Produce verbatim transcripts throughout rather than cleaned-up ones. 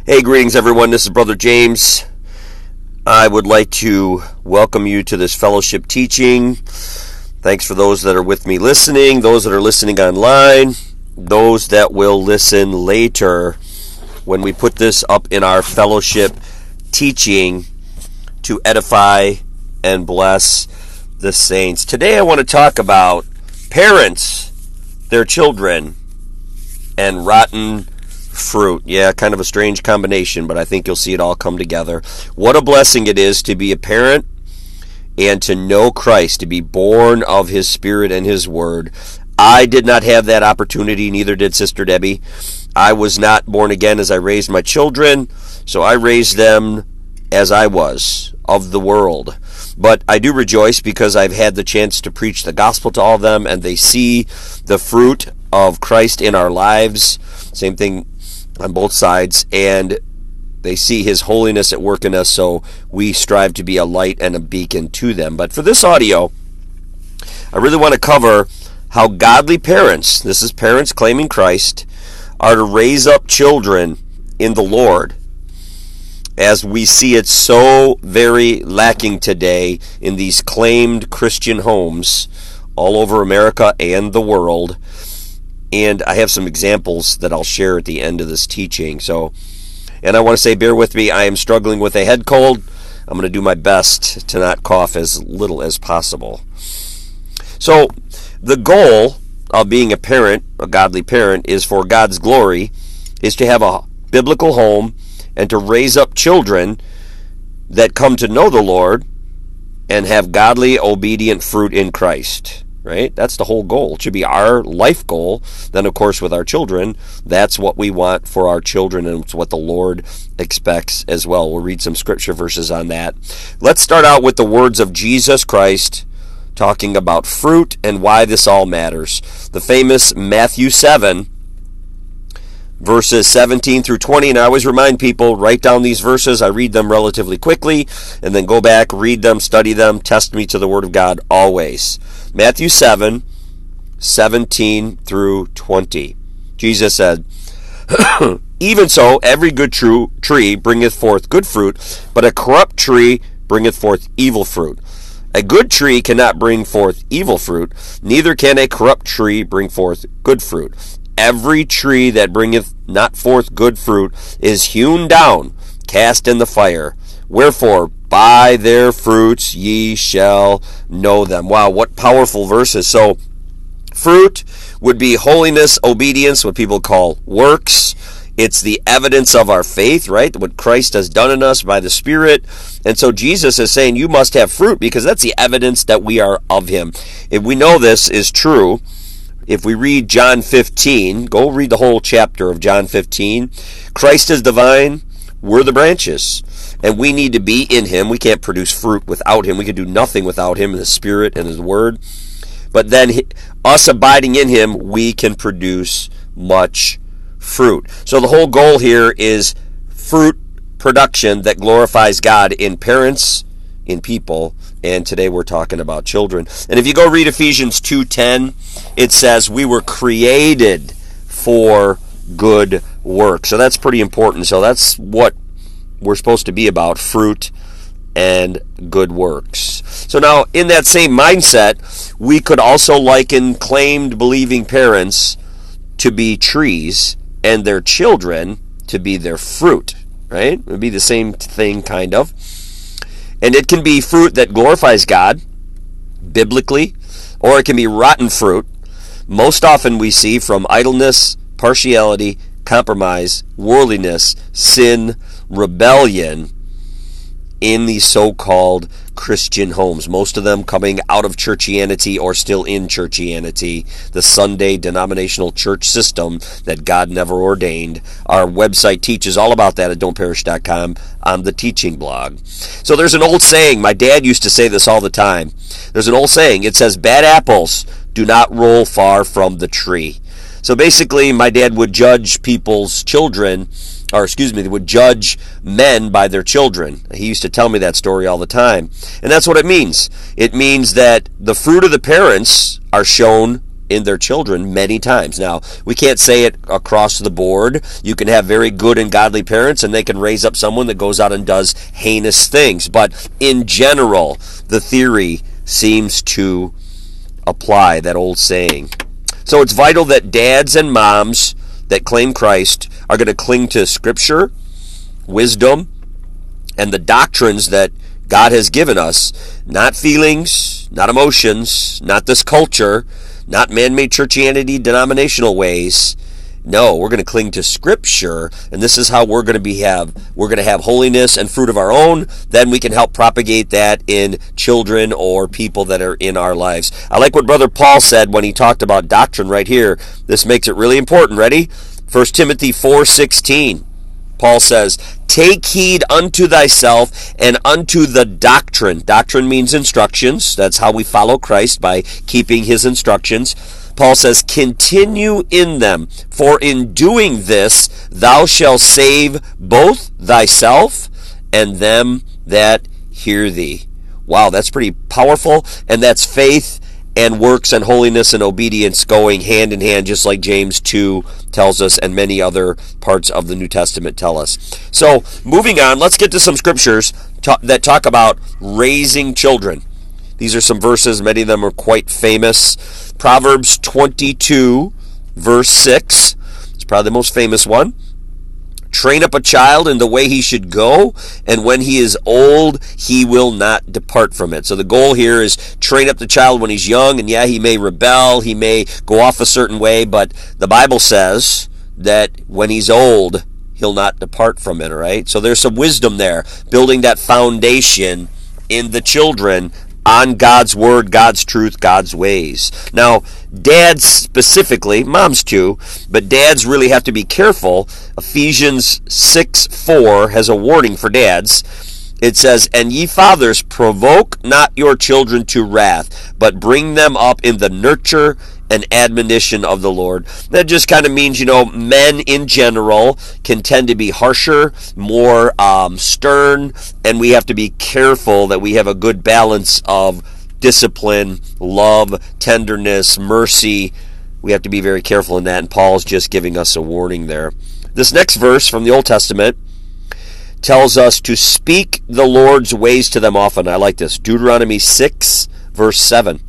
Hey, greetings everyone. This is Brother James. I would like to welcome you to this fellowship teaching. Thanks for those that are with me listening, those that are listening online, those that will listen later when we put this up in our fellowship teaching to edify and bless the saints. Today I want to talk about parents, their children, and rotten fruit. Yeah, kind of a strange combination, but I think you'll see it all come together. What a blessing it is to be a parent and to know Christ, to be born of His Spirit and His Word. I did not have that opportunity, neither did Sister Debbie. I was not born again as I raised my children, so I raised them as I was, of the world. But I do rejoice because I've had the chance to preach the gospel to all of them, and they see the fruit of Christ in our lives. Same thing on both sides, and they see His holiness at work in us, so we strive to be a light and a beacon to them. But for this audio, I really want to cover how godly parents, this is parents claiming Christ, are to raise up children in the Lord, as we see it so very lacking today in these claimed Christian homes all over America and the world. And I have some examples that I'll share at the end of this teaching. So, and I want to say, bear with me. I am struggling with a head cold. I'm going to do my best to not cough as little as possible. So, the goal of being a parent, a godly parent, is for God's glory, is to have a biblical home and to raise up children that come to know the Lord and have godly, obedient fruit in Christ. Right? That's the whole goal. It should be our life goal. Then, of course, with our children, that's what we want for our children, and it's what the Lord expects as well. We'll read some scripture verses on that. Let's start out with the words of Jesus Christ talking about fruit and why this all matters. The famous Matthew seven, verses seventeen through twenty, and I always remind people, write down these verses. I read them relatively quickly, and then go back, read them, study them, test me to the Word of God always. Matthew seven, seventeen through twenty. Jesus said, "Even so, every good true tree bringeth forth good fruit, but a corrupt tree bringeth forth evil fruit. A good tree cannot bring forth evil fruit, neither can a corrupt tree bring forth good fruit. Every tree that bringeth not forth good fruit is hewn down, cast in the fire. Wherefore, by their fruits ye shall know them." Wow, what powerful verses. So, fruit would be holiness, obedience, what people call works. It's the evidence of our faith, right? What Christ has done in us by the Spirit. And so Jesus is saying you must have fruit because that's the evidence that we are of Him. If we know this is true, if we read John fifteen, go read the whole chapter of John fifteen. Christ is the vine, we're the branches. And we need to be in Him. We can't produce fruit without Him. We can do nothing without Him and His Spirit and His Word. But then us abiding in Him, we can produce much fruit. So the whole goal here is fruit production that glorifies God in parents, in people, and today we're talking about children. And if you go read Ephesians two ten, it says we were created for good work. So that's pretty important. So that's what we're supposed to be about, fruit and good works. So now, in that same mindset, we could also liken claimed believing parents to be trees and their children to be their fruit, right? It would be the same thing, kind of. And it can be fruit that glorifies God, biblically, or it can be rotten fruit. Most often we see from idleness, partiality, compromise, worldliness, sin, rebellion in these so-called Christian homes. Most of them coming out of churchianity or still in churchianity, the Sunday denominational church system that God never ordained. Our website teaches all about that at don't perish dot com on the teaching blog. So there's an old saying, my dad used to say this all the time. There's an old saying, it says, bad apples do not roll far from the tree. So basically, my dad would judge people's children, or excuse me, they would judge men by their children. He used to tell me that story all the time. And that's what it means. It means that the fruit of the parents are shown in their children many times. Now, we can't say it across the board. You can have very good and godly parents, and they can raise up someone that goes out and does heinous things. But in general, the theory seems to apply, that old saying. So it's vital that dads and moms that claim Christ are going to cling to Scripture, wisdom, and the doctrines that God has given us. Not feelings, not emotions, not this culture, not man-made churchianity, denominational ways. No, we're going to cling to Scripture, and this is how we're going to be have we're going to have holiness and fruit of our own. Then we can help propagate that in children or people that are in our lives. I like what Brother Paul said when he talked about doctrine right here. This makes it really important. Ready? First Timothy four sixteen. Paul says, "Take heed unto thyself and unto the doctrine." Doctrine means instructions. That's how we follow Christ, by keeping his instructions. Paul says, "Continue in them, for in doing this thou shalt save both thyself and them that hear thee." Wow, that's pretty powerful, and that's faith and works and holiness and obedience going hand in hand, just like James two tells us and many other parts of the New Testament tell us. So, moving on, let's get to some scriptures ta- that talk about raising children. These are some verses, many of them are quite famous. Proverbs twenty-two, verse six. It's probably the most famous one. "Train up a child in the way he should go, and when he is old, he will not depart from it." So the goal here is train up the child when he's young, and yeah, he may rebel, he may go off a certain way, but the Bible says that when he's old, he'll not depart from it, all right? So there's some wisdom there, building that foundation in the children on God's word, God's truth, God's ways. Now, dads specifically, moms too, but dads really have to be careful. Ephesians six four has a warning for dads. It says, "And ye fathers, provoke not your children to wrath, but bring them up in the nurture and admonition of the Lord." That just kind of means, you know, men in general can tend to be harsher, more um, stern, and we have to be careful that we have a good balance of discipline, love, tenderness, mercy. We have to be very careful in that, and Paul's just giving us a warning there. This next verse from the Old Testament tells us to speak the Lord's ways to them often. I like this. Deuteronomy six, verse seven.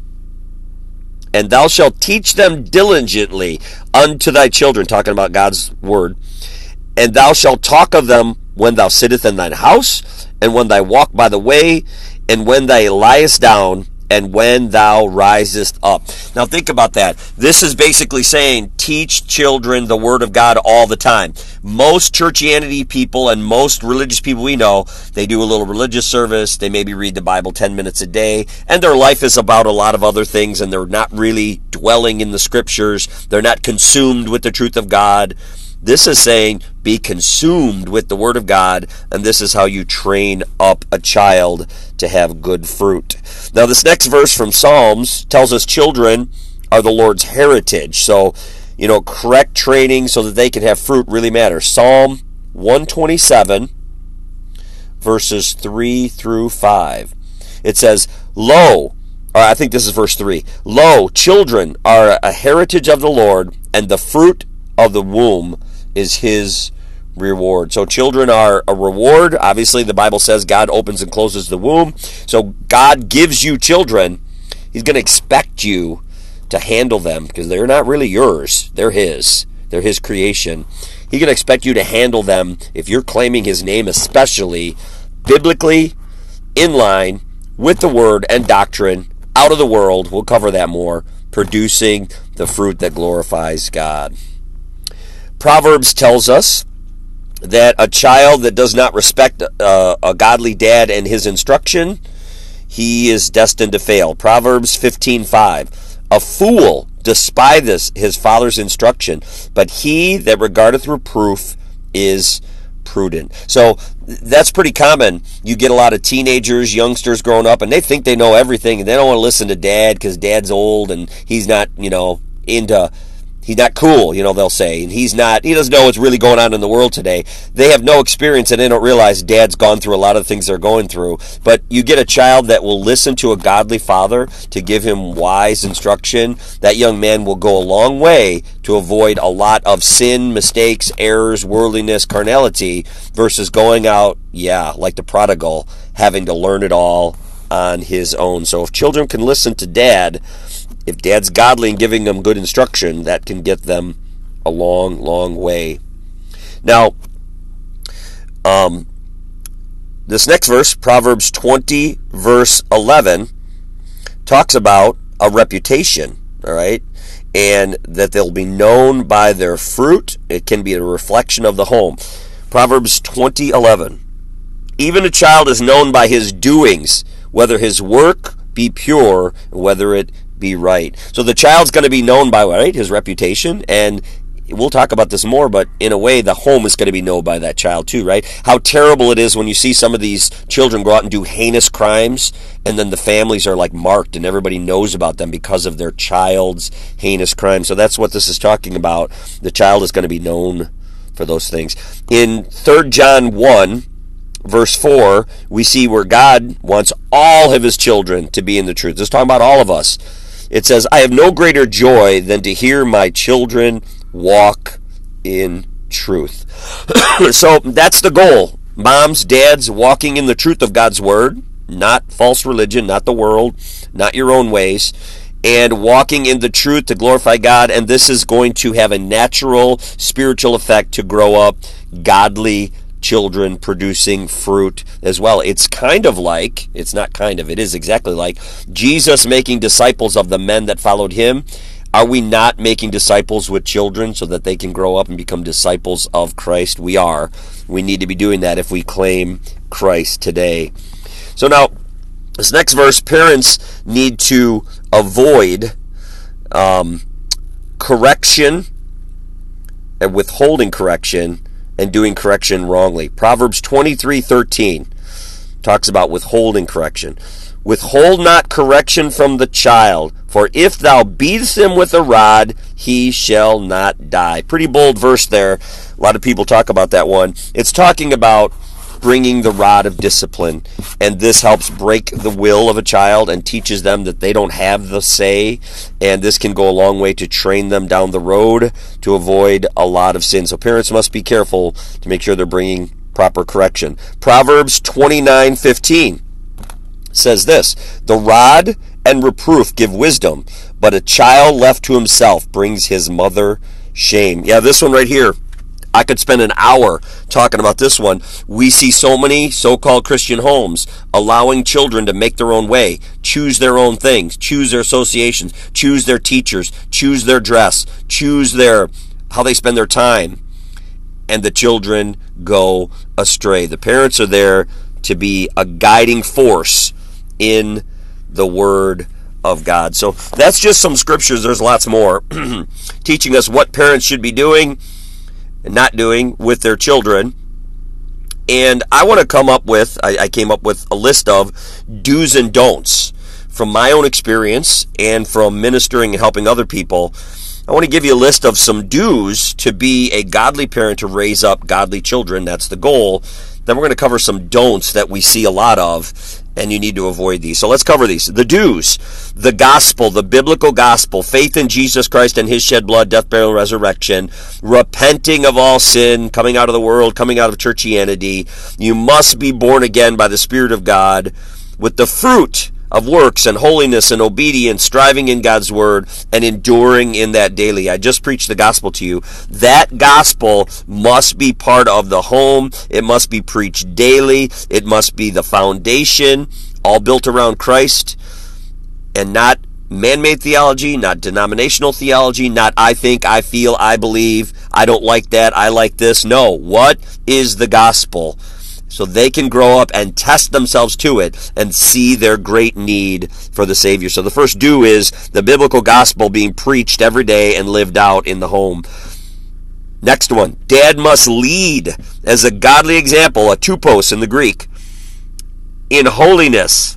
"And thou shalt teach them diligently unto thy children," talking about God's word, "and thou shalt talk of them when thou sittest in thine house, and when thou walk by the way, and when thou liest down, and when thou risest up." Now think about that. This is basically saying teach children the word of God all the time. Most churchianity people and most religious people we know, they do a little religious service, they maybe read the Bible ten minutes a day, and their life is about a lot of other things, and they're not really dwelling in the scriptures. They're not consumed with the truth of God. This is saying be consumed with the word of God, and this is how you train up a child to have good fruit. Now this next verse from Psalms tells us children are the Lord's heritage. So, you know, correct training so that they can have fruit really matters. Psalm one twenty-seven, verses three through five. It says, "Lo," or I think this is verse three, "Lo, children are a heritage of the Lord, and the fruit of the womb is his reward." So children are a reward. Obviously, the Bible says God opens and closes the womb. So God gives you children. He's going to expect you to handle them because they're not really yours. They're his. They're his creation. He's going to expect you to handle them if you're claiming his name, especially biblically, in line with the word and doctrine, out of the world. We'll cover that more. Producing the fruit that glorifies God. Proverbs tells us that a child that does not respect uh, a godly dad and his instruction, he is destined to fail. Proverbs fifteen five. "A fool despiseth his father's instruction, but he that regardeth reproof is prudent." So that's pretty common. You get a lot of teenagers, youngsters growing up, and they think they know everything, and they don't want to listen to dad because dad's old and he's not, you know, into he's not cool, you know, they'll say, and he's not, he doesn't know what's really going on in the world today. They have no experience, and they don't realize dad's gone through a lot of things they're going through. But you get a child that will listen to a godly father to give him wise instruction, that young man will go a long way to avoid a lot of sin, mistakes, errors, worldliness, carnality, versus going out, yeah, like the prodigal, having to learn it all on his own. So if children can listen to dad, if dad's godly and giving them good instruction, that can get them a long, long way. Now, um, this next verse, Proverbs twenty, verse eleven, talks about a reputation, all right, and that they'll be known by their fruit. It can be a reflection of the home. Proverbs twenty, eleven. Even a child is known by his doings, whether his work be pure, whether it be right. So the child's going to be known by, right, his reputation, and we'll talk about this more, but in a way, the home is going to be known by that child too, right? How terrible it is when you see some of these children go out and do heinous crimes, and then the families are like marked, and everybody knows about them because of their child's heinous crime. So that's what this is talking about. The child is going to be known for those things. In Third John one, verse four, we see where God wants all of his children to be in the truth. This is talking about all of us. It says, I have no greater joy than to hear my children walk in truth. So that's the goal. Moms, dads, walking in the truth of God's word, not false religion, not the world, not your own ways, and walking in the truth to glorify God. And this is going to have a natural spiritual effect to grow up godly children producing fruit as well. It's kind of like, it's not kind of, it is exactly like Jesus making disciples of the men that followed him. Are we not making disciples with children so that they can grow up and become disciples of Christ? We are. We need to be doing that if we claim Christ today. So now, this next verse, parents need to avoid um, correction and withholding correction and doing correction wrongly. Proverbs twenty-three thirteen talks about withholding correction. Withhold not correction from the child, for if thou beatest him with a rod, he shall not die. Pretty bold verse there. A lot of people talk about that one. It's talking about bringing the rod of discipline, and this helps break the will of a child and teaches them that they don't have the say, and this can go a long way to train them down the road to avoid a lot of sin. So parents must be careful to make sure they're bringing proper correction. Proverbs twenty-nine fifteen says this, the rod and reproof give wisdom, but a child left to himself brings his mother shame. Yeah, this one right here, I could spend an hour talking about this one. We see so many so-called Christian homes allowing children to make their own way, choose their own things, choose their associations, choose their teachers, choose their dress, choose their how they spend their time, and the children go astray. The parents are there to be a guiding force in the Word of God. So that's just some scriptures. There's lots more teaching us what parents should be doing and not doing with their children. And I want to come up with, I, I came up with a list of do's and don'ts from my own experience and from ministering and helping other people. I want to give you a list of some do's to be a godly parent, to raise up godly children. That's the goal. Then we're going to cover some don'ts that we see a lot of, and you need to avoid these. So let's cover these. The do's, the gospel, the biblical gospel, faith in Jesus Christ and his shed blood, death, burial, and resurrection, repenting of all sin, coming out of the world, coming out of churchianity. You must be born again by the Spirit of God with the fruit of works and holiness and obedience, striving in God's word and enduring in that daily. I just preached the gospel to you. That gospel must be part of the home. It must be preached daily. It must be the foundation, all built around Christ, and not man-made theology, not denominational theology, not I think, I feel, I believe, I don't like that, I like this. No, what is the gospel? So they can grow up and test themselves to it and see their great need for the Savior. So the first do is the biblical gospel being preached every day and lived out in the home. Next one, dad must lead as a godly example, a tupos in the Greek, in holiness.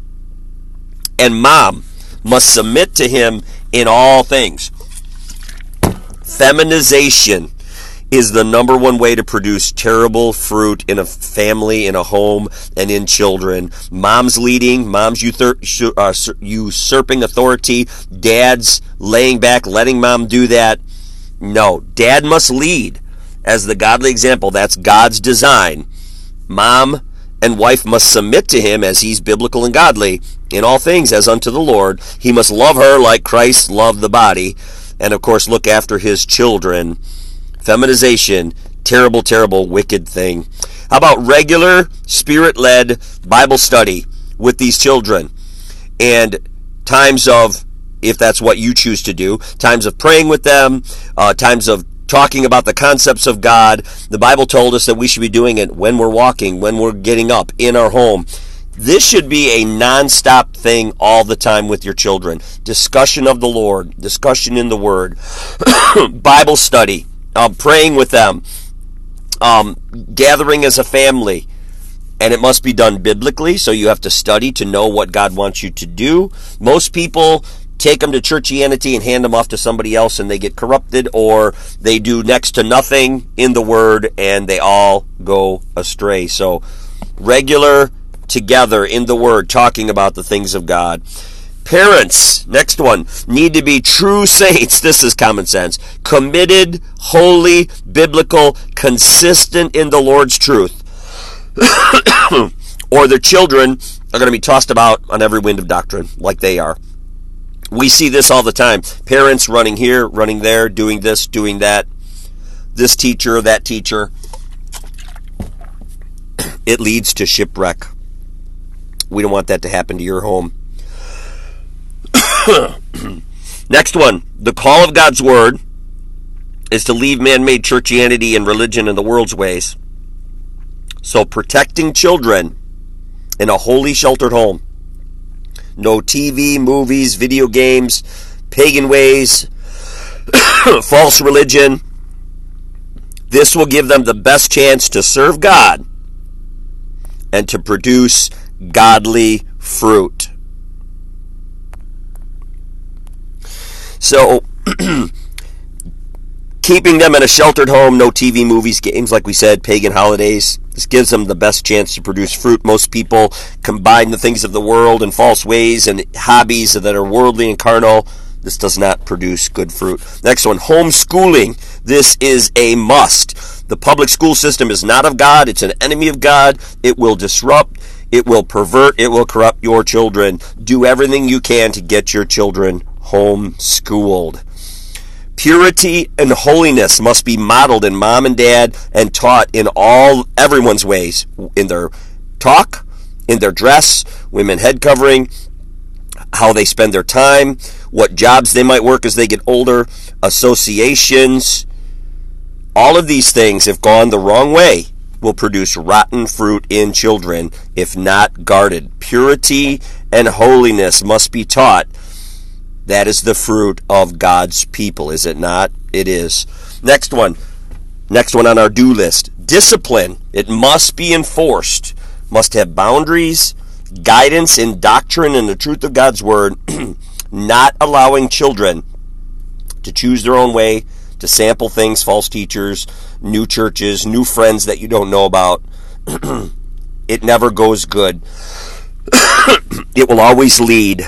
And mom must submit to him in all things. Feminization is the number one way to produce terrible fruit in a family, in a home, and in children. Mom's leading, mom's usurping authority, dad's laying back, letting mom do that. No, dad must lead as the godly example. That's God's design. Mom and wife must submit to him as he's biblical and godly in all things as unto the Lord. He must love her like Christ loved the body, and of course look after his children. Feminization, terrible, terrible, wicked thing. How about regular Spirit-led Bible study with these children? And times of, if that's what you choose to do, times of praying with them, uh, times of talking about the concepts of God. The Bible told us that we should be doing it when we're walking, when we're getting up, in our home. This should be a non-stop thing all the time with your children. Discussion of the Lord, discussion in the Word, Bible study, um, praying with them, um, gathering as a family. And it must be done biblically, so you have to study to know what God wants you to do. Most people take them to churchianity and hand them off to somebody else, and they get corrupted, or they do next to nothing in the Word, and they all go astray. So regular together in the Word, talking about the things of God. Parents, next one, need to be true saints. This is common sense. Committed, holy, biblical, consistent in the Lord's truth. Or their children are going to be tossed about on every wind of doctrine like they are. We see this all the time. Parents running here, running there, doing this, doing that. This teacher, that teacher. It leads to shipwreck. We don't want that to happen to your home. Next one. The call of God's Word is to leave man-made churchianity and religion and the world's ways. So protecting children in a holy, sheltered home. No T V, movies, video games, pagan ways, false religion. This will give them the best chance to serve God and to produce godly fruit. So, keeping them in a sheltered home, no T V, movies, games, like we said, pagan holidays. This gives them the best chance to produce fruit. Most people combine the things of the world and false ways and hobbies that are worldly and carnal. This does not produce good fruit. Next one, homeschooling. This is a must. The public school system is not of God. It's an enemy of God. It will disrupt. It will pervert. It will corrupt your children. Do everything you can to get your children homeschooled. Purity and holiness must be modeled in mom and dad and taught in all everyone's ways, in their talk, in their dress, women head covering, how they spend their time, what jobs they might work as they get older, associations. All of these things, if gone the wrong way, will produce rotten fruit in children if not guarded. Purity and holiness must be taught. That is the fruit of God's people, is it not? It is. Next one. Next one on our do list. Discipline. It must be enforced. Must have boundaries, guidance in doctrine and the truth of God's Word. Not allowing children to choose their own way, to sample things, false teachers, new churches, new friends that you don't know about. It never goes good. It will always lead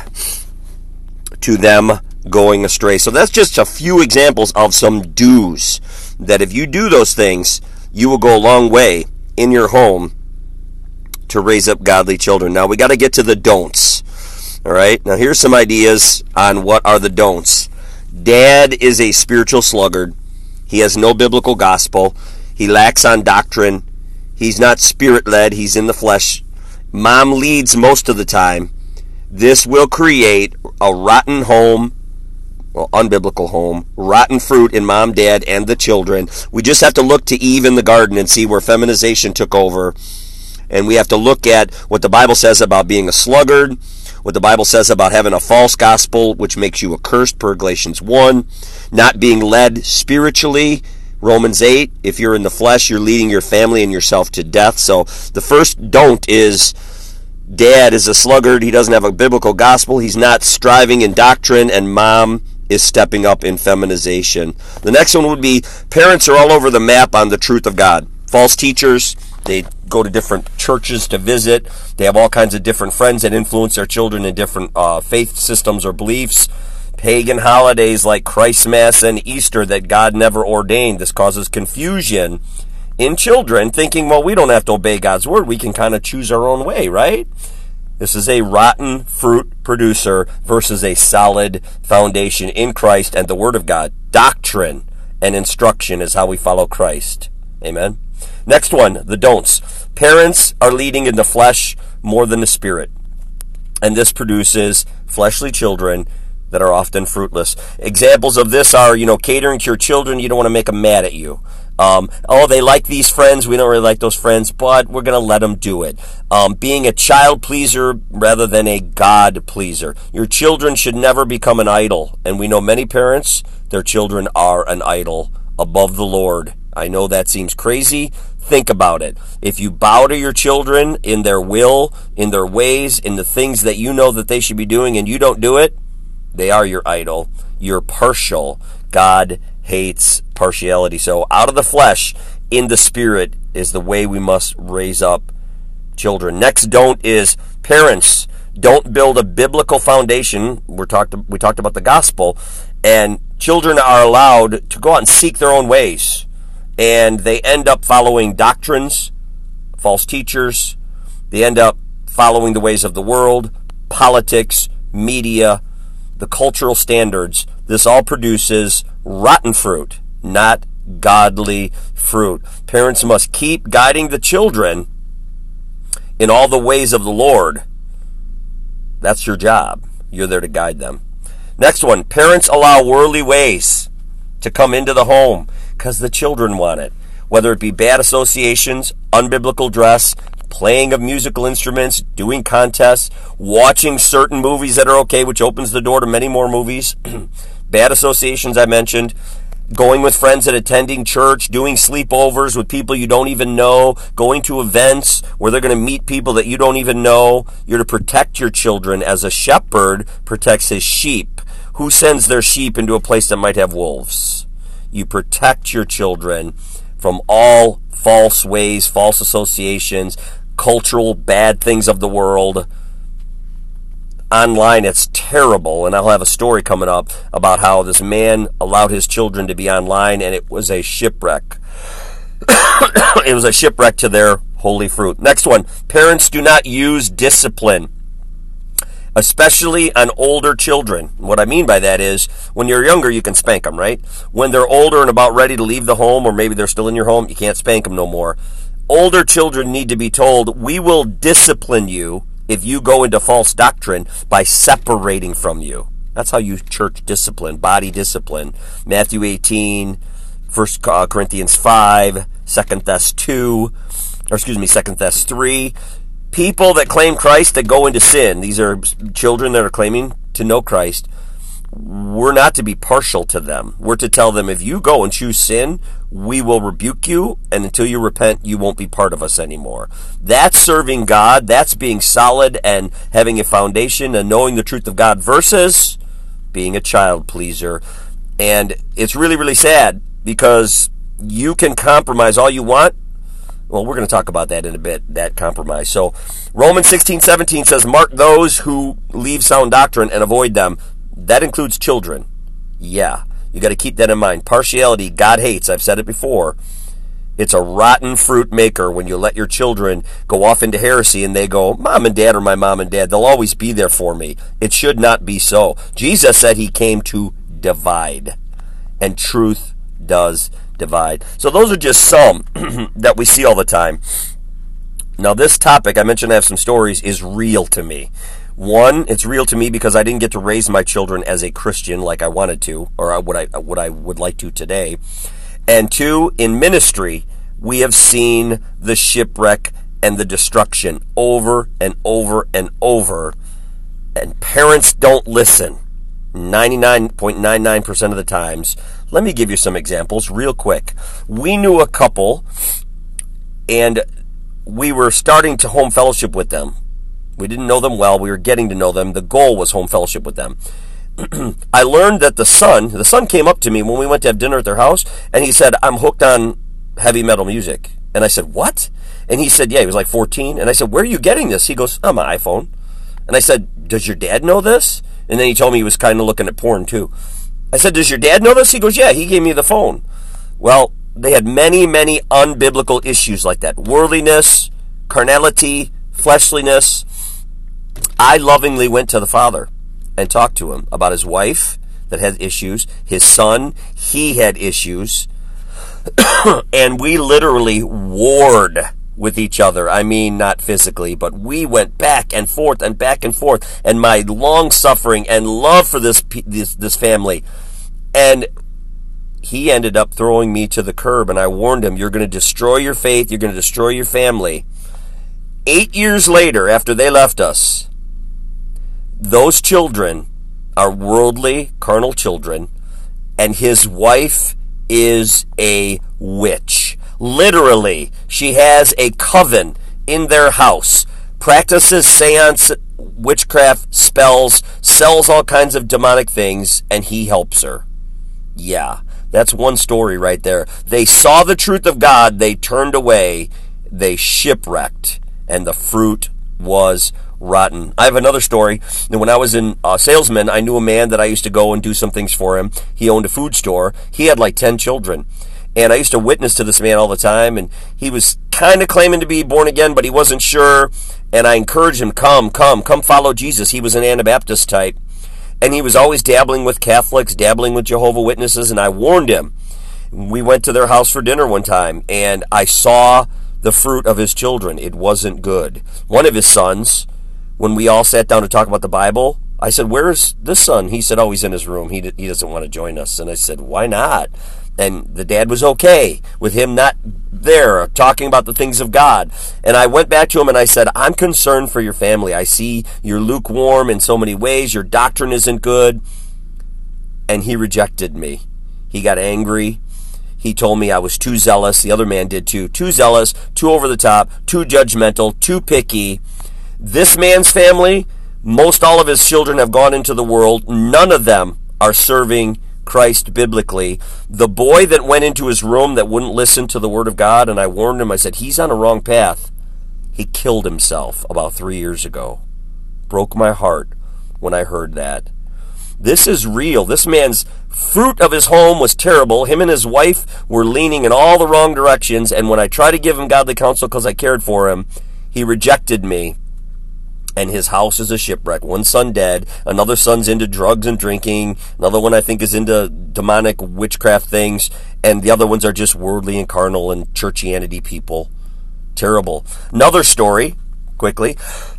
to them going astray. So that's just a few examples of some do's, that if you do those things, you will go a long way in your home to raise up godly children. Now we got to get to the don'ts. All right, now here's some ideas on what are the don'ts. Dad is a spiritual sluggard. He has no biblical gospel. He lacks on doctrine. He's not spirit-led. He's in the flesh. Mom leads most of the time. This will create a rotten home, well, unbiblical home, rotten fruit in mom, dad, and the children. We just have to look to Eve in the garden and see where feminization took over. And we have to look at what the Bible says about being a sluggard, what the Bible says about having a false gospel, which makes you accursed, per Galatians one, not being led spiritually, Romans eight. If you're in the flesh, you're leading your family and yourself to death. So the first don't is, dad is a sluggard. He doesn't have a biblical gospel. He's not striving in doctrine, and mom is stepping up in feminization. The next one would be parents are all over the map on the truth of God. False teachers, they go to different churches to visit. They have all kinds of different friends that influence their children in different uh, faith systems or beliefs. Pagan holidays like Christmas and Easter that God never ordained. This causes confusion in children, thinking, well, we don't have to obey God's word. We can kind of choose our own way, right? This is a rotten fruit producer versus a solid foundation in Christ and the Word of God. Doctrine and instruction is how we follow Christ. Amen. Next one, the don'ts. Parents are leading in the flesh more than the spirit. And this produces fleshly children that are often fruitless. Examples of this are, you know, catering to your children. You don't want to make them mad at you. Um, oh, they like these friends. We don't really like those friends, but we're going to let them do it. Um, being a child pleaser rather than a God pleaser. Your children should never become an idol. And we know many parents, their children are an idol above the Lord. I know that seems crazy. Think about it. If you bow to your children in their will, in their ways, in the things that you know that they should be doing, and you don't do it, they are your idol. You're partial. God hates partiality. So out of the flesh, in the spirit is the way we must raise up children. Next don't is parents. Don't build a biblical foundation. We're talked, we talked about the gospel. And children are allowed to go out and seek their own ways. And they end up following doctrines, false teachers. They end up following the ways of the world, politics, media, the cultural standards. This all produces rotten fruit, not godly fruit. Parents must keep guiding the children in all the ways of the Lord. That's your job. You're there to guide them. Next one, parents allow worldly ways to come into the home because the children want it. Whether it be bad associations, unbiblical dress, playing of musical instruments, doing contests, watching certain movies that are okay, which opens the door to many more movies. Bad associations I mentioned. Going with friends and attending church, doing sleepovers with people you don't even know, going to events where they're going to meet people that you don't even know. You're to protect your children as a shepherd protects his sheep. Who sends their sheep into a place that might have wolves? You protect your children from all false ways, false associations, cultural bad things of the world. Online, it's terrible, and I'll have a story coming up about how this man allowed his children to be online, and it was a shipwreck. It was a shipwreck to their holy fruit. Next one, parents do not use discipline, especially on older children. What I mean by that is, when you're younger, you can spank them, right? When they're older and about ready to leave the home, or maybe they're still in your home, you can't spank them no more. Older children need to be told, we will discipline you if you go into false doctrine by separating from you. That's how you church discipline, body discipline. Matthew eighteen, First Corinthians five, Second Thess two, or excuse me, Second Thess three. People that claim Christ that go into sin, these are children that are claiming to know Christ, we're not to be partial to them. We're to tell them, if you go and choose sin, we will rebuke you, and until you repent, you won't be part of us anymore. That's serving God. That's being solid and having a foundation and knowing the truth of God versus being a child pleaser. And it's really, really sad because you can compromise all you want. Well, we're going to talk about that in a bit, that compromise. So Romans sixteen seventeen says, mark those who leave sound doctrine and avoid them. That includes children. Yeah, you got to keep that in mind. Partiality, God hates. I've said it before. It's a rotten fruit maker when you let your children go off into heresy and they go, mom and dad are my mom and dad. They'll always be there for me. It should not be so. Jesus said he came to divide, and truth does divide. So those are just some that we see all the time. Now this topic, I mentioned I have some stories, is real to me. One, it's real to me because I didn't get to raise my children as a Christian like I wanted to, or what I what I would like to today. And two, in ministry, we have seen the shipwreck and the destruction over and over and over. And parents don't listen ninety-nine point nine nine percent of the times. Let me give you some examples real quick. We knew a couple, and we were starting to home fellowship with them. We didn't know them well. We were getting to know them. The goal was home fellowship with them. I learned that the son, the son came up to me when we went to have dinner at their house, and he said, I'm hooked on heavy metal music. And I said, what? And he said, yeah, he was like fourteen. And I said, where are you getting this? He goes, on my iPhone. And I said, does your dad know this? And then he told me he was kind of looking at porn too. I said, does your dad know this? He goes, yeah, he gave me the phone. Well, they had many, many unbiblical issues like that. Worldliness, carnality, fleshliness. I lovingly went to the father and talked to him about his wife that had issues, his son, he had issues, and we literally warred with each other. I mean, not physically, but we went back and forth and back and forth, and my long suffering and love for this this, this family, and he ended up throwing me to the curb, and I warned him, you're going to destroy your faith, you're going to destroy your family. Eight years later, after they left us, those children are worldly, carnal children, and his wife is a witch. Literally, she has a coven in their house, practices seance, witchcraft, spells, sells all kinds of demonic things, and he helps her. Yeah, that's one story right there. They saw the truth of God, they turned away, they shipwrecked, and the fruit was rotten. I have another story. When I was in uh, salesman, I knew a man that I used to go and do some things for him. He owned a food store. He had like ten children. And I used to witness to this man all the time. And he was kind of claiming to be born again, but he wasn't sure. And I encouraged him, come, come, come follow Jesus. He was an Anabaptist type. And he was always dabbling with Catholics, dabbling with Jehovah's Witnesses. And I warned him. We went to their house for dinner one time. And I saw the fruit of his children. It wasn't good. One of his sons, when we all sat down to talk about the Bible, I said, where's this son? He said, oh, he's in his room. He, he doesn't want to join us. And I said, why not? And the dad was okay with him not there talking about the things of God. And I went back to him and I said, I'm concerned for your family. I see you're lukewarm in so many ways. Your doctrine isn't good. And he rejected me. He got angry. He told me I was too zealous. The other man did too. Too zealous, too over the top, too judgmental, too picky. This man's family, most all of his children have gone into the world. None of them are serving Christ biblically. The boy that went into his room that wouldn't listen to the word of God, and I warned him, I said, he's on a wrong path. He killed himself about three years ago. Broke my heart when I heard that. This is real. This man's fruit of his home was terrible. Him and his wife were leaning in all the wrong directions, and when I tried to give him godly counsel because I cared for him, he rejected me. And his house is a shipwreck. One son dead. Another son's into drugs and drinking. Another one I think is into demonic witchcraft things. And the other ones are just worldly and carnal and churchianity people. Terrible. Another story, quickly.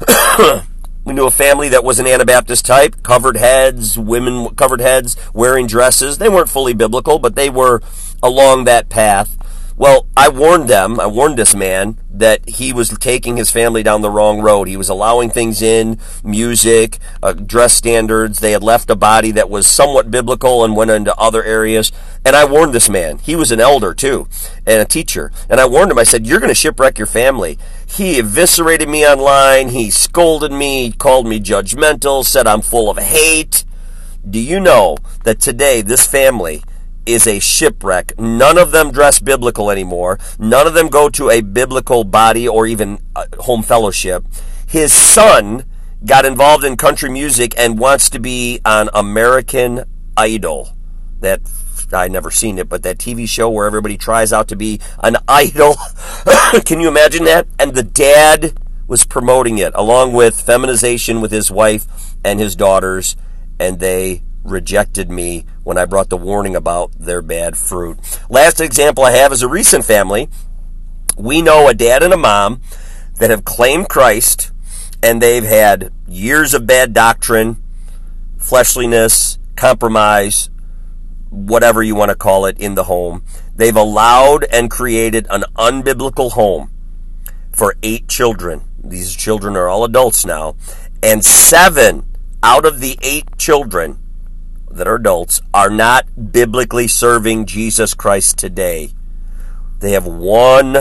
We knew a family that was an Anabaptist type. Covered heads, women covered heads, wearing dresses. They weren't fully biblical, but they were along that path. Well, I warned them, I warned this man that he was taking his family down the wrong road. He was allowing things in, music, uh, dress standards. They had left a body that was somewhat biblical and went into other areas. And I warned this man. He was an elder too, and a teacher. And I warned him, I said, you're going to shipwreck your family. He eviscerated me online. He scolded me, called me judgmental, said I'm full of hate. Do you know that today this family is a shipwreck? None of them dress biblical anymore. None of them go to a biblical body or even home fellowship. His son got involved in country music and wants to be on American Idol. That, I never seen it, but that T V show where everybody tries out to be an idol. Can you imagine that? And the dad was promoting it along with feminization with his wife and his daughters, and they rejected me when I brought the warning about their bad fruit. Last example I have is a recent family. We know a dad and a mom that have claimed Christ, and they've had years of bad doctrine, fleshliness, compromise, whatever you want to call it, in the home. They've allowed and created an unbiblical home for eight children. These children are all adults now, and seven out of the eight children that are adults are not biblically serving Jesus Christ today. They have one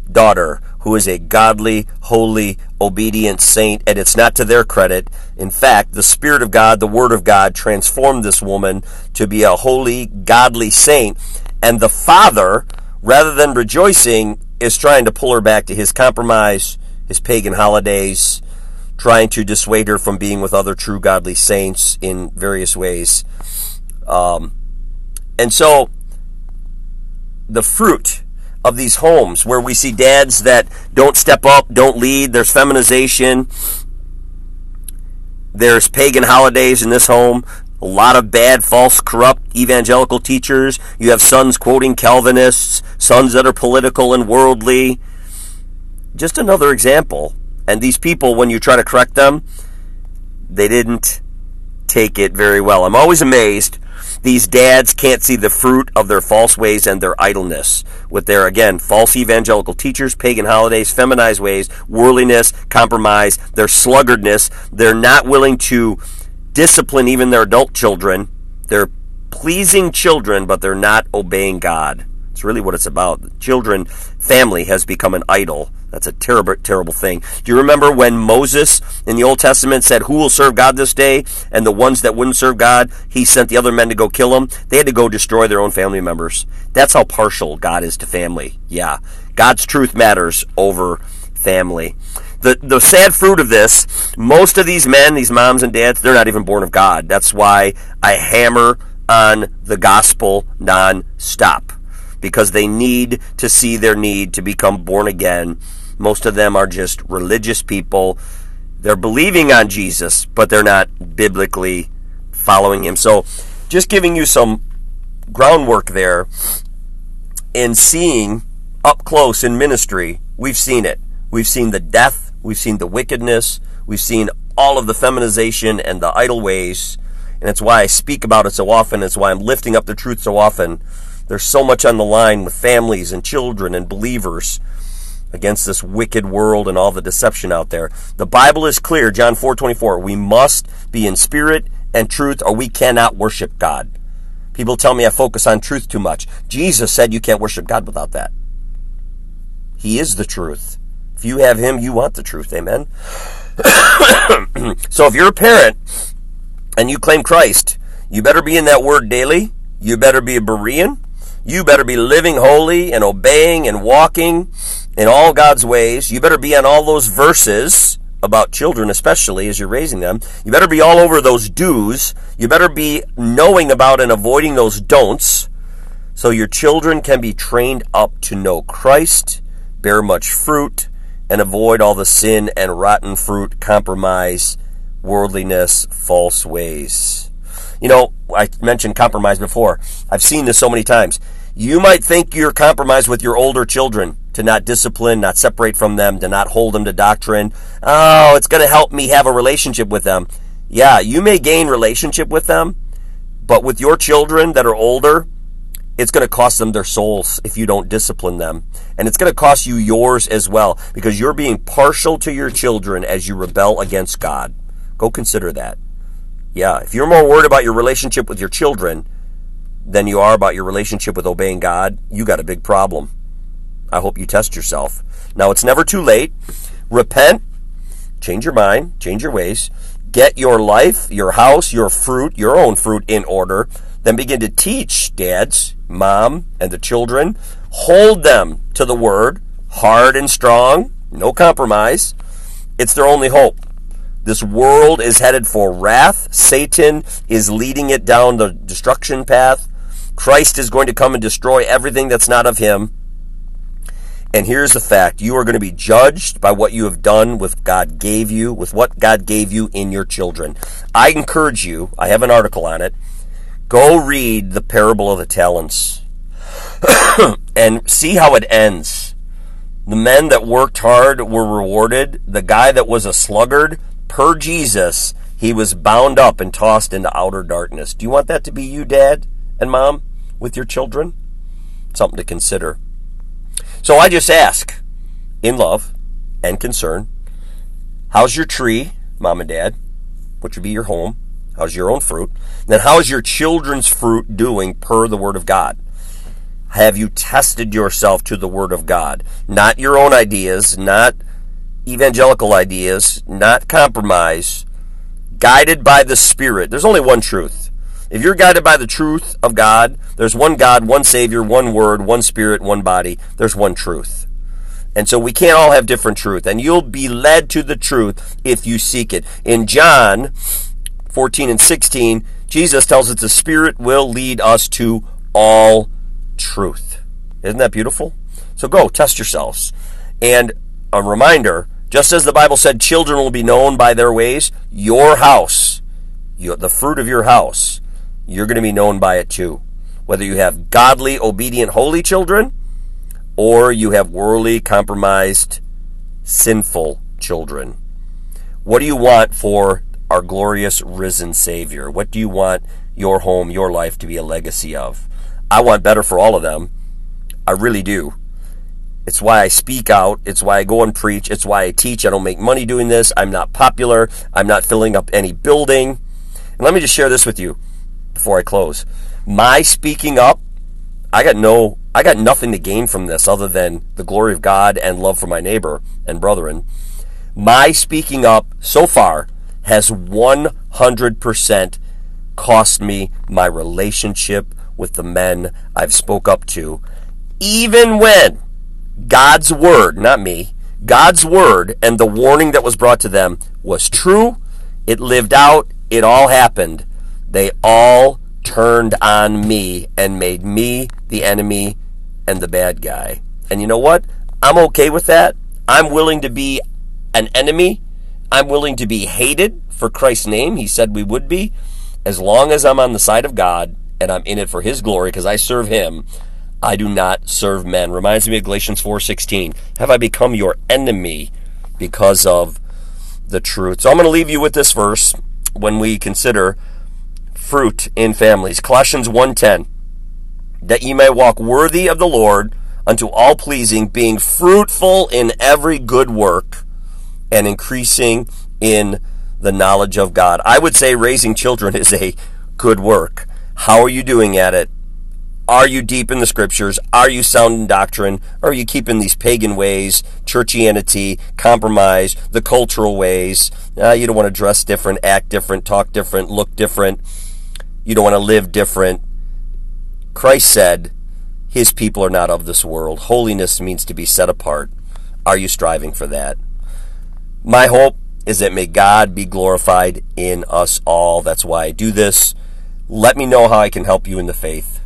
daughter who is a godly, holy, obedient saint, and it's not to their credit. In fact, the Spirit of God, the Word of God, transformed this woman to be a holy, godly saint, and the father, rather than rejoicing, is trying to pull her back to his compromise, his pagan holidays, trying to dissuade her from being with other true godly saints in various ways. Um, and so, the fruit of these homes where we see dads that don't step up, don't lead, there's feminization, there's pagan holidays in this home, a lot of bad, false, corrupt evangelical teachers. You have sons quoting Calvinists, sons that are political and worldly. Just another example. And these people, when you try to correct them, they didn't take it very well. I'm always amazed. These dads can't see the fruit of their false ways and their idleness with their, again, false evangelical teachers, pagan holidays, feminized ways, worldliness, compromise, their sluggardness. They're not willing to discipline even their adult children. They're pleasing children, but they're not obeying God. It's really what it's about. Children, family has become an idol. That's a terrible, terrible thing. Do you remember when Moses in the Old Testament said, who will serve God this day? And the ones that wouldn't serve God, he sent the other men to go kill them. They had to go destroy their own family members. That's how partial God is to family. Yeah, God's truth matters over family. The the sad fruit of this, most of these men, these moms and dads, they're not even born of God. That's why I hammer on the gospel non-stop, because they need to see their need to become born again. Most of them are just religious people. They're believing on Jesus, but they're not biblically following him. So just giving you some groundwork there in seeing up close in ministry, we've seen it. We've seen the death. We've seen the wickedness. We've seen all of the feminization and the idle ways. And it's why I speak about it so often. It's why I'm lifting up the truth so often. There's so much on the line with families and children and believers against this wicked world and all the deception out there. The Bible is clear, John four twenty-four. We must be in spirit and truth, or we cannot worship God. People tell me I focus on truth too much. Jesus said you can't worship God without that. He is the truth. If you have him, you want the truth. Amen? So if you're a parent and you claim Christ, you better be in that word daily. You better be a Berean. You better be living holy and obeying and walking in all God's ways. You better be on all those verses about children, especially as you're raising them. You better be all over those do's. You better be knowing about and avoiding those don'ts, so your children can be trained up to know Christ, bear much fruit, and avoid all the sin and rotten fruit, compromise, worldliness, false ways. You know, I mentioned compromise before. I've seen this so many times. You might think you're compromised with your older children to not discipline, not separate from them, to not hold them to doctrine. Oh, it's going to help me have a relationship with them. Yeah, you may gain relationship with them, but with your children that are older, it's going to cost them their souls if you don't discipline them. And it's going to cost you yours as well, because you're being partial to your children as you rebel against God. Go consider that. Yeah, if you're more worried about your relationship with your children than you are about your relationship with obeying God, you got a big problem. I hope you test yourself. Now, it's never too late. Repent, change your mind, change your ways, get your life, your house, your fruit, your own fruit in order, then begin to teach dads, mom, and the children. Hold them to the word, hard and strong, no compromise. It's their only hope. This world is headed for wrath. Satan is leading it down the destruction path. Christ is going to come and destroy everything that's not of him. And here's the fact. You are going to be judged by what you have done with God gave you, with what God gave you in your children. I encourage you, I have an article on it, go read the parable of the talents and see how it ends. The men that worked hard were rewarded. The guy that was a sluggard, per Jesus, he was bound up and tossed into outer darkness. Do you want that to be you, Dad and Mom, with your children? Something to consider. So I just ask, in love and concern, how's your tree, Mom and Dad, which would be your home? How's your own fruit? Then how's your children's fruit doing per the Word of God? Have you tested yourself to the Word of God? Not your own ideas, not evangelical ideas, not compromise. Guided by the Spirit. There's only one truth. If you're guided by the truth of God, there's one God, one Savior, one Word, one Spirit, one body. There's one truth. And so we can't all have different truth. And you'll be led to the truth if you seek it. In John fourteen and sixteen, Jesus tells us the Spirit will lead us to all truth. Isn't that beautiful? So go, test yourselves. And a reminder, just as the Bible said children will be known by their ways, your house, you, the fruit of your house, you're going to be known by it too. Whether you have godly, obedient, holy children, or you have worldly, compromised, sinful children. What do you want for our glorious risen Savior? What do you want your home, your life to be a legacy of? I want better for all of them. I really do. It's why I speak out. It's why I go and preach. It's why I teach. I don't make money doing this. I'm not popular. I'm not filling up any building. And let me just share this with you before I close. My speaking up, I got no, I got nothing to gain from this other than the glory of God and love for my neighbor and brethren. My speaking up so far has one hundred percent cost me my relationship with the men I've spoke up to, even when God's word, not me, God's word and the warning that was brought to them was true. It lived out. It all happened. They all turned on me and made me the enemy and the bad guy. And you know what? I'm okay with that. I'm willing to be an enemy. I'm willing to be hated for Christ's name. He said we would be. As long as I'm on the side of God and I'm in it for His glory because I serve Him, I do not serve men. Reminds me of Galatians four sixteen. Have I become your enemy because of the truth? So I'm going to leave you with this verse when we consider fruit in families. Colossians one ten. That ye may walk worthy of the Lord unto all pleasing, being fruitful in every good work and increasing in the knowledge of God. I would say raising children is a good work. How are you doing at it? Are you deep in the scriptures? Are you sound in doctrine? Or are you keeping these pagan ways, churchianity, compromise, the cultural ways? Uh, you don't want to dress different, act different, talk different, look different. You don't want to live different. Christ said, His people are not of this world. Holiness means to be set apart. Are you striving for that? My hope is that may God be glorified in us all. That's why I do this. Let me know how I can help you in the faith.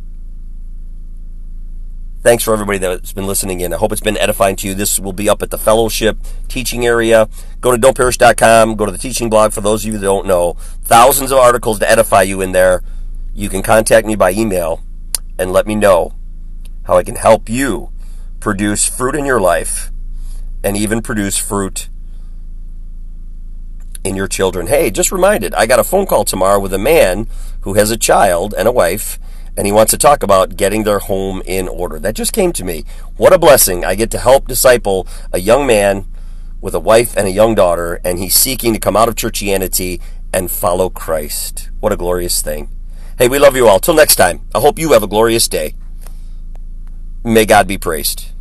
Thanks for everybody that's been listening in. I hope it's been edifying to you. This will be up at the fellowship teaching area. Go to don't perish dot com. Go to the teaching blog for those of you that don't know. Thousands of articles to edify you in there. You can contact me by email and let me know how I can help you produce fruit in your life and even produce fruit in your children. Hey, just reminded, I got a phone call tomorrow with a man who has a child and a wife, and he wants to talk about getting their home in order. That just came to me. What a blessing. I get to help disciple a young man with a wife and a young daughter, and he's seeking to come out of churchianity and follow Christ. What a glorious thing. Hey, we love you all. Till next time, I hope you have a glorious day. May God be praised.